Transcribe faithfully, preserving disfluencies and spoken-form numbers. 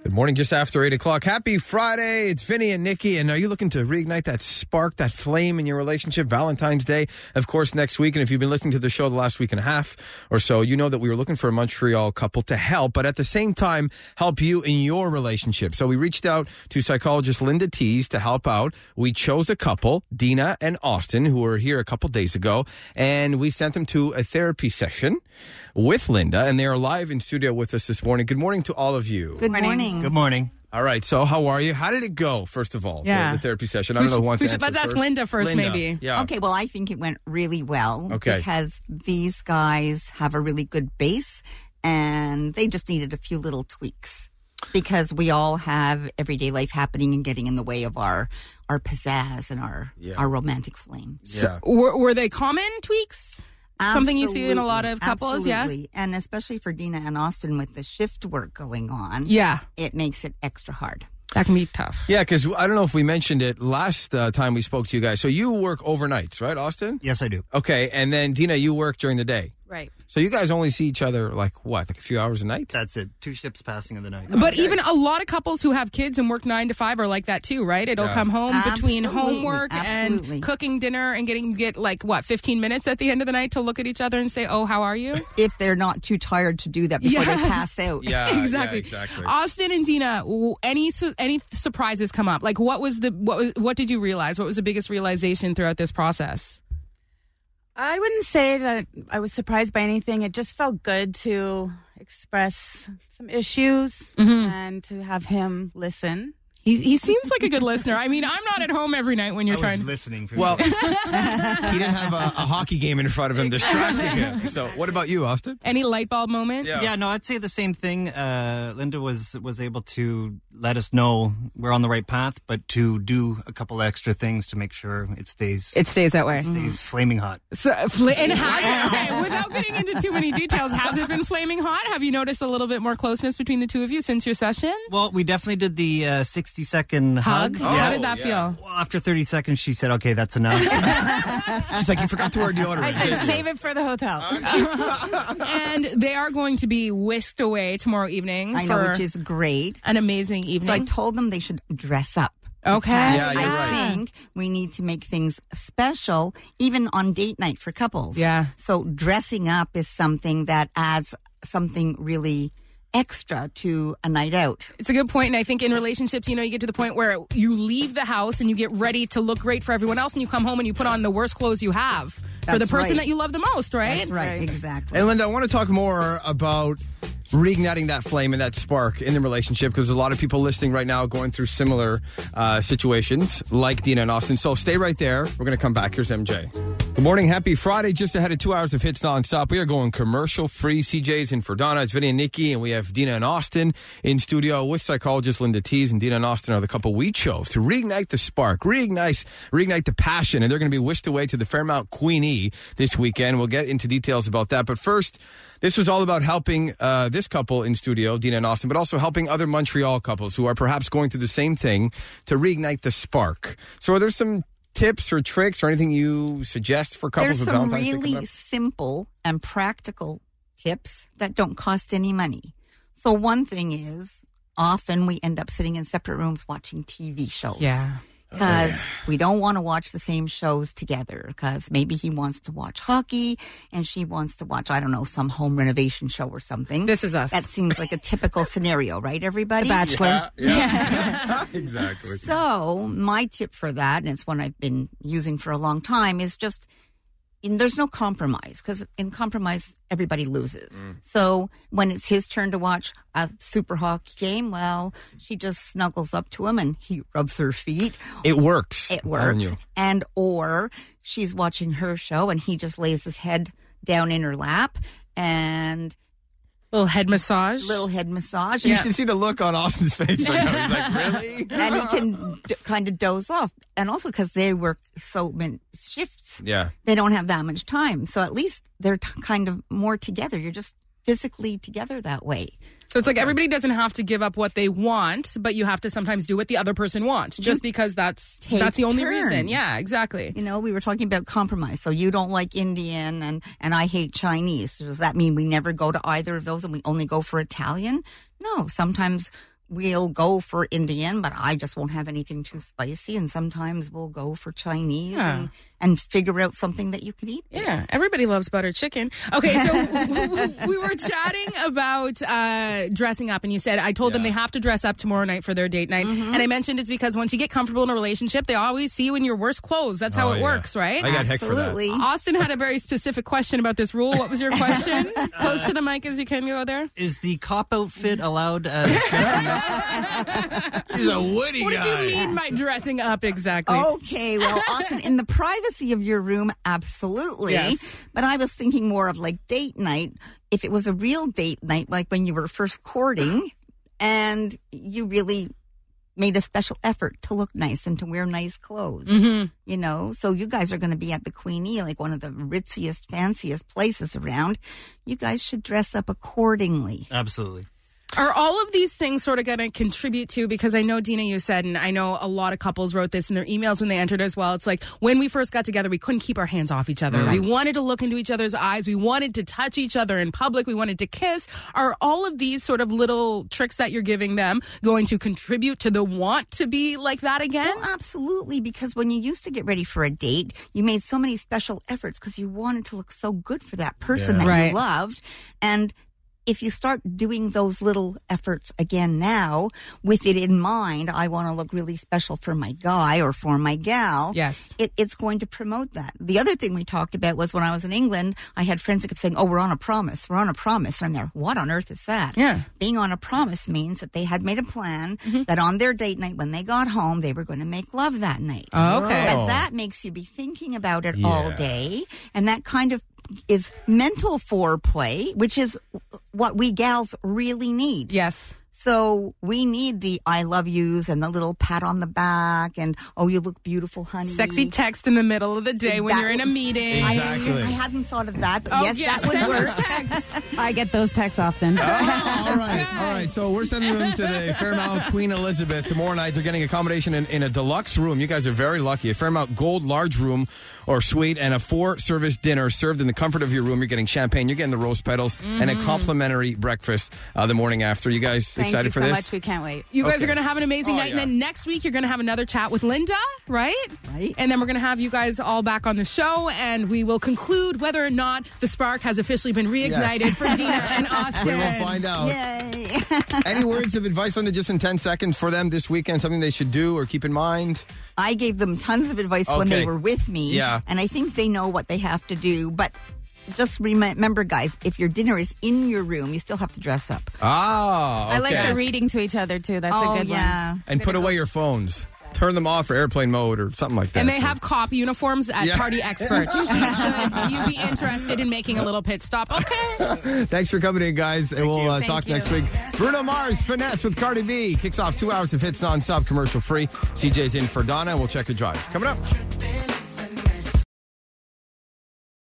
Good morning, just after eight o'clock. Happy Friday. It's Vinny and Nikki. And are you looking to reignite that spark, that flame in your relationship? Valentine's Day, of course, next week. And if you've been listening to the show the last week and a half or so, you know that we were looking for a Montreal couple to help, but at the same time, help you in your relationship. So we reached out to psychologist Linda Tees to help out. We chose a couple, Dina and Austin, who were here a couple days ago, and we sent them to a therapy session with Linda, and they are live in studio with us this morning. Good morning to all of you. Good morning. Good morning. All right, so how are you? How did it go, first of all, yeah. the, the therapy session? I don't know who wants to should, answer Let's ask first. Linda first, Linda. maybe. Yeah. Okay, well, I think it went really well okay. because these guys have a really good base and they just needed a few little tweaks because we all have everyday life happening and getting in the way of our our pizzazz and our, yeah. our romantic flame. So, yeah. were, were they common tweaks? Absolutely. Something you see in a lot of couples, Absolutely. yeah? And especially for Dina and Austin with the shift work going on, yeah, it makes it extra hard. That can be tough. Yeah, because I don't know if we mentioned it last uh, time we spoke to you guys. So you work overnights, right, Austin? Yes, I do. Okay, and then Dina, you work during the day. Right. So you guys only see each other like what, like a few hours a night? That's it. Two ships passing in the night. But okay. even a lot of couples who have kids and work nine to five are like that too, right? It'll yeah. come home Absolutely. between homework Absolutely. and cooking dinner and getting get like what fifteen minutes at the end of the night to look at each other and say, "Oh, how are you?" If they're not too tired to do that before yes. they pass out. Yeah, exactly. Yeah, exactly. Austin and Dina, any su- any surprises come up? Like, what was the what was, what did you realize? What was the biggest realization throughout this process? I wouldn't say that I was surprised by anything. It just felt good to express some issues mm-hmm. and to have him listen. He, he seems like a good listener. I mean, I'm not at home every night when you're I trying was to... listening for Well, you. he didn't have a, a hockey game in front of him distracting him. So what about you, Austin? Any light bulb moment? Yeah. Yeah, no, I'd say the same thing. Uh, Linda was was able to let us know we're on the right path, but to do a couple extra things to make sure it stays It stays that way. it stays flaming hot. So, fl- and has it, okay, without getting into too many details, has it been flaming hot? Have you noticed a little bit more closeness between the two of you since your session? Well, we definitely did the uh, sixty second hug. Hug? Oh, How did that yeah. feel? Well, after thirty seconds, she said, "Okay, that's enough." She's like, you forgot to wear deodorant. I said, didn't you? save it for the hotel. And they are going to be whisked away tomorrow evening I for know, which is great. an amazing evening. So I told them they should dress up. Okay. Yeah, you're I right. think we need to make things special, even on date night for couples. Yeah. So dressing up is something that adds something really extra to a night out. It's a good point, and I think in relationships, you know, you get to the point where you leave the house and you get ready to look great for everyone else, and you come home and you put on the worst clothes you have for the That's person right. that you love the most, right? That's right, Right. exactly. And Linda, I want to talk more about reigniting that flame and that spark in the relationship because there's a lot of people listening right now going through similar uh, situations like Dina and Austin. So stay right there. We're going to come back. Here's M J. Good morning. Happy Friday. Just ahead of two hours of hits nonstop. We are going commercial free. C J's in for Donna. It's Vinny and Nikki, and we have Dina and Austin in studio with psychologist Linda Tees. And Dina and Austin are the couple we chose to reignite the spark, reignite, reignite the passion. And they're going to be whisked away to the Fairmount Queenie this weekend. We'll get into details about that. But first, this was all about helping uh, this couple in studio, Dina and Austin, but also helping other Montreal couples who are perhaps going through the same thing to reignite the spark. So are there some tips or tricks or anything you suggest for couples There's with some Valentine's Day coming really up? simple and practical tips that don't cost any money. So one thing is, often we end up sitting in separate rooms watching T V shows. Yeah. Because we don't want to watch the same shows together. Because maybe he wants to watch hockey and she wants to watch, I don't know, some home renovation show or something. This is us. That seems like a typical scenario, right, everybody? The Bachelor. Yeah, yeah. Exactly. So my tip for that, and it's one I've been using for a long time, is just, in, there's no compromise, because in compromise, everybody loses. Mm. So when it's his turn to watch a super hockey game, well, she just snuggles up to him and he rubs her feet. It works. It I'm telling works. you. And or she's watching her show and he just lays his head down in her lap and Little head massage. little head massage. You And, should see the look on Austin's face right now. He's like, really? and he can d- kind of doze off. And also because they work so many shifts, Yeah. they don't have that much time. So at least they're t- kind of more together. You're just physically together that way. So it's like everybody doesn't have to give up what they want, but you have to sometimes do what the other person wants, just because that's take that's the only turns. reason. Yeah, exactly. You know, we were talking about compromise. So you don't like Indian and, and I hate Chinese. Does that mean we never go to either of those and we only go for Italian? No, sometimes we'll go for Indian, but I just won't have anything too spicy. And sometimes we'll go for Chinese Yeah. and, and figure out something that you can eat. Yeah, everybody loves buttered chicken. Okay, so we were chatting about uh, dressing up, and you said, I told them Yeah. they have to dress up tomorrow night for their date night. And I mentioned it's because once you get comfortable in a relationship, they always see you in your worst clothes. That's how Oh, it yeah. works, right? I got heck for that. Absolutely. Austin had a very specific question about this rule. What was your question? Close to the mic as you can go there. Is the cop outfit allowed as dressing up? He's a witty What did guy. you mean by dressing up exactly? Okay, well, Austin, in the privacy of your room, absolutely. Yes. But I was thinking more of like date night. If it was a real date night, like when you were first courting and you really made a special effort to look nice and to wear nice clothes, Mhm. you know? So you guys are going to be at the Queenie, like one of the ritziest, fanciest places around. You guys should dress up accordingly. Absolutely. Are all of these things sort of going to contribute to, because I know, Dina, you said, and I know a lot of couples wrote this in their emails when they entered as well. It's like when we first got together, we couldn't keep our hands off each other. We wanted to look into each other's eyes. We wanted to touch each other in public. We wanted to kiss. Are all of these sort of little tricks that you're giving them going to contribute to the want to be like that again? Well, absolutely, because when you used to get ready for a date, you made so many special efforts because you wanted to look so good for that person Yeah. that Right. you loved. And if you start doing those little efforts again now, with it in mind, I want to look really special for my guy or for my gal. Yes. It, it's going to promote that. The other thing we talked about was when I was in England, I had friends that kept saying, oh, we're on a promise. We're on a promise. And I'm there, what on earth is that? Yeah. Being on a promise means that they had made a plan Mm-hmm. that on their date night, when they got home, they were going to make love that night. Oh, okay. Oh. And that makes you be thinking about it Yeah. all day. And that kind of is mental foreplay, which is what we gals really need. Yes. So we need the I love yous and the little pat on the back and, oh, you look beautiful, honey. Sexy text in the middle of the day when That you're in a would- meeting. I, Exactly. I hadn't thought of that, but Oh, yes, yes, that would send work. us text. I get those texts often. Oh, all right, all right. So we're sending them to the Fairmount Queen Elizabeth tomorrow night. They're getting accommodation in, in a deluxe room. You guys are very lucky. A Fairmount Gold large room or suite and a four-service dinner served in the comfort of your room. You're getting champagne. You're getting the rose petals and a complimentary breakfast uh, the morning after. You guys Thank excited you for so this? much. We can't wait. You guys Okay. are going to have an amazing Oh, night. yeah. And then next week, you're going to have another chat with Linda, right? Right. And then we're going to have you guys all back on the show, and we will conclude whether or not the spark has officially been reignited Yes. for Dina and Austin. We will find out. Yay. Any words of advice, Linda, just in ten seconds for them this weekend? Something they should do or keep in mind? I gave them tons of advice when Okay. they were with me. Yeah. And I think they know what they have to do. But just remember, guys, if your dinner is in your room, you still have to dress up. Ah, okay. I like the reading to each other too. That's oh, a good yeah. one. And put away your phones. Turn them off for airplane mode or something like that. And they So- have cop uniforms at Yeah. Party Experts. Should you be interested in making a little pit stop? Okay. Thanks for coming in, guys. And we'll uh, Thank talk you. next week. Bruno Mars, Finesse with Cardi B. Kicks off two hours of hits nonstop, commercial free. C J's in for Donna. We'll check the drive. Coming up.